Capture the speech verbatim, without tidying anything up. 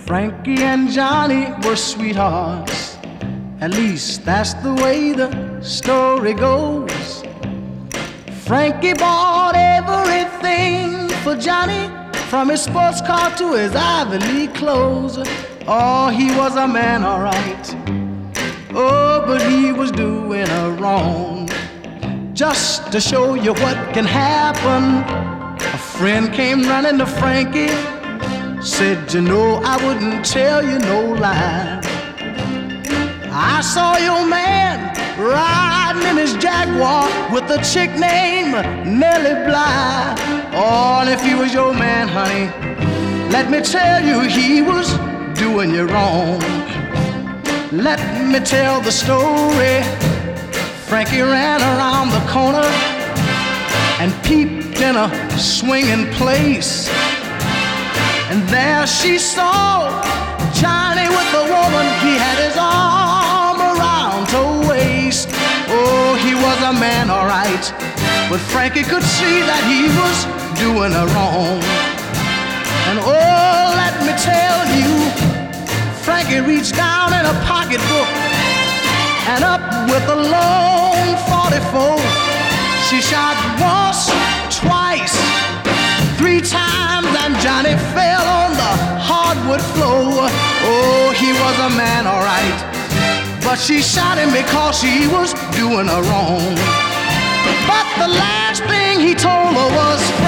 Frankie and Johnny were sweethearts. At least that's the way the story goes. Frankie bought everything for Johnny, from his sports car to his Ivy League clothes. Oh, he was a man, all right. Oh, but he was doing her wrong. Just to show you what can happen, a friend came running to Frankie, said, you know, I wouldn't tell you no lie. I saw your man riding in his Jaguar with a chick named Nellie Bly. Oh, and if he was your man, honey, let me tell you, he was doing you wrong. Let me tell the story. Frankie ran around the corner and peeped in a swinging place. And there she saw Johnny with the woman. He had his arm around her waist. Oh, he was a man, all right, but Frankie could see that he was doing her wrong. And oh, let me tell you, Frankie reached down in a pocketbook and up with a long forty-four. She shot once, twice, three times, and Johnny fell on the hardwood floor. Oh, he was a man, all right, but she shot him because she was doing her wrong. But the last thing he told her was,